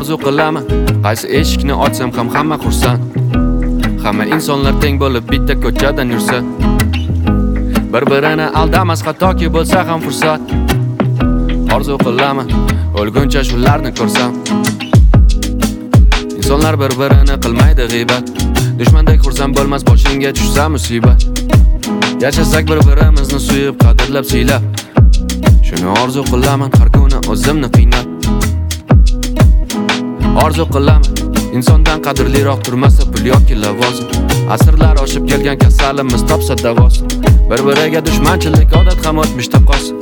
orzu qilaman, qaysi eshikni ochsam ham hamma xursand. Hamma insonlar teng bo'lib bitta ko'chadan yursa, bir-birini aldamas hattoki bo'lsa ham fursat. Orzu qilaman, o'lguncha shularni ko'rsam. İnsanlar bir-birini qilmaydi g'iybat. Dushmandek xursam bo'lmas boshingga tushsa musibat. Yashasak bir-birimizni suyib, qadrlab, siylab. Shuni orzu qilaman har kuni o'zimni qiynab. Orzu qilaman, insondan qadrliroq turmasa pul yoki lavozim. Asrlar oshib kelgan kasalimiz topsa davosin. Bir-biriga dushmanchilik odat ham o'tmishda qolsin.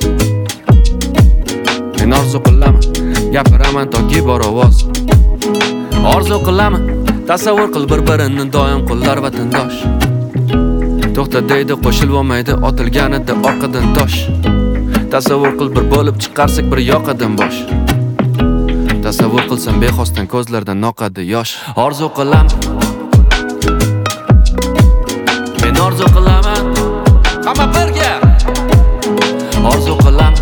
Men orzu qilaman, gapiraman toki bor ovoz. Orzu qilaman, tasavvur qil bir-birini doim qo'llar vatandosh. To'xta deydi, qo'shilib olmaydi otilganida orqadan tosh. Tasavvur qil bir bo'lib chiqarsak bir yoqadan bosh. Tasavvur qilsam bexosdan ko'zlardan oqadi yosh. Orzu qilaman, men orzu qilaman, hamma birga. Orzu qilaman,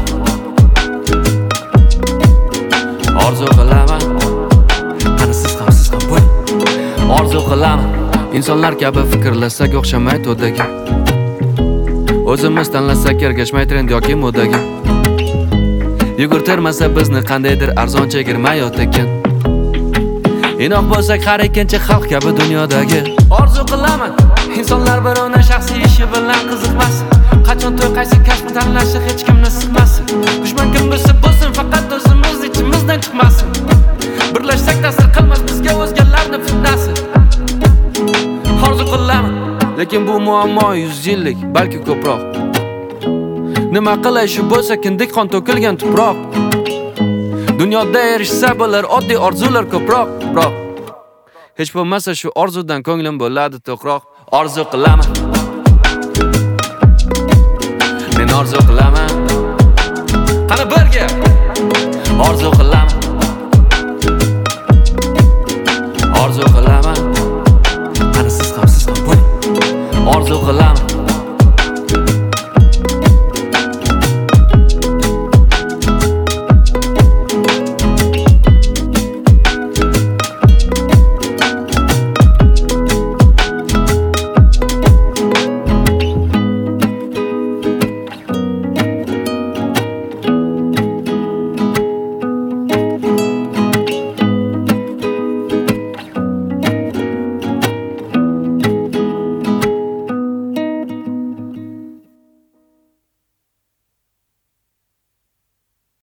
orzu qilaman, qani siz ham bo'ling. Orzu qilaman, insonlar kabi fikrlasak o'xshamay to'daga. O'zimiz tanlasak ergashmay trend yoki modaga. Yugurtirmasa bizni qandaydir arzon chegirmayot ekan. Inoq bo'lsak har ikkinchi xalq kabi dunyodagi. Orzu qilaman, insonlar birovning shaxsiy ishi bilan qiziqmasin. Qachon to'y qaysi kasb tanlashi hech kimni siqmasin. Dushman kim bo'lsa bo'lsin, faqat o'zimiz ichimizdan chiqmasin. Birlashsak ta'sir qilmas bizga o'zgalarni fitnasi. Orzu qilaman, lekin bu muammo 100 yillik, balki ko'proq. Nima qilay shu bo'lsa kindik qon to'kilgan tuproq. Dunyoda erishsa bo'lar oddiy orzular ko'proq, biroq hech bo'lmasa shu orzudan ko'nglim bo'ladi to'qroq. Orzu qilaman, men orzu qilaman, qani birga. Orzu qilaman.